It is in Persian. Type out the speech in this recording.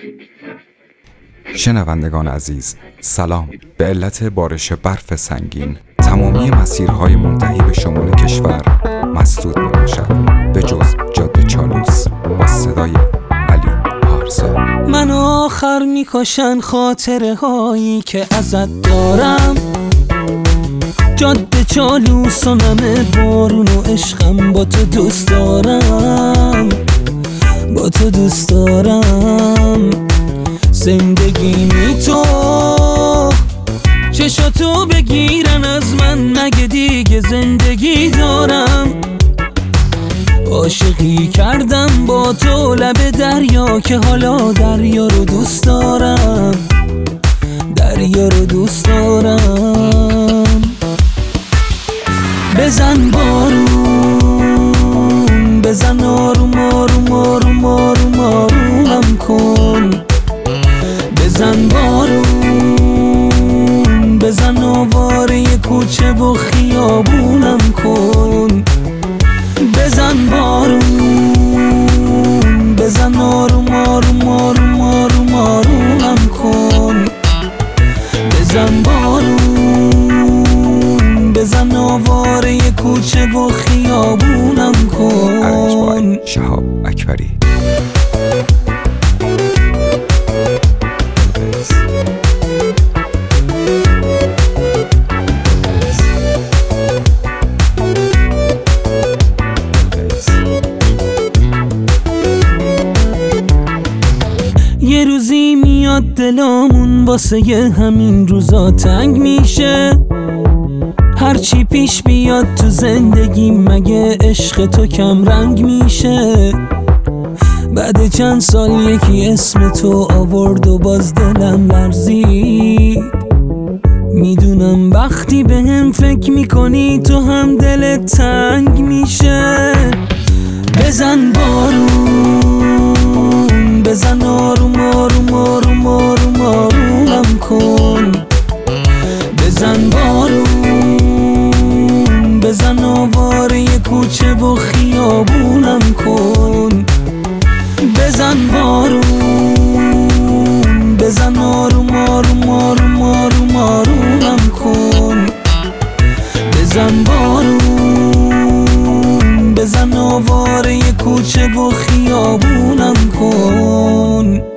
شنوندگان عزیز، سلام. به علت بارش برف سنگین تمامی مسیرهای منتهی به شمال کشور مسدود می باشد به جز جاده چالوس. با صدای علی پارسا. من آخر میکشن خاطره هایی که ازت دارم، جاده چالوس و نم بارون و عشقم. با تو دوست دارم، با تو دوست دارم. زندگیمی تو چشاتو بگیرن از من، مگه دیگه زندگی دارم؟ عاشقی کردم با تو لب دریا که حالا دریا رو دوست دارم، دریا رو دوست دارم. بزن بارون، بزن آروم آروم آروم آروم آرومم کن. بزن بارون، بزن آواره کوچه و خیابونم کن. بزن بارون، بزن آروم آروم آروم آروم آرومم کن. بزن بارون، بزن آواره کوچه و خیابونم کن. شهاب اکبری. یه روزی میاد دلامون واسه همین روزا تنگ میشه. هرچی پیش بیاد تو زندگی مگه عشق تو کم رنگ میشه؟ بعد چند سال یکی اسم تو آورد و باز دلم لرزید. میدونم وقتی به هم فکر میکنی تو هم دلت تنگ میشه. بزن بارون، بزن آروم آروم آروم آروم آرومم کن. بزن بارون، بزن آواره کوچه و خیابونم کن. بزن بارون، بزن آروم آروم آروم آروم آرومم کن. بزن بارون، بزن آواره کوچه و خیابونم کن.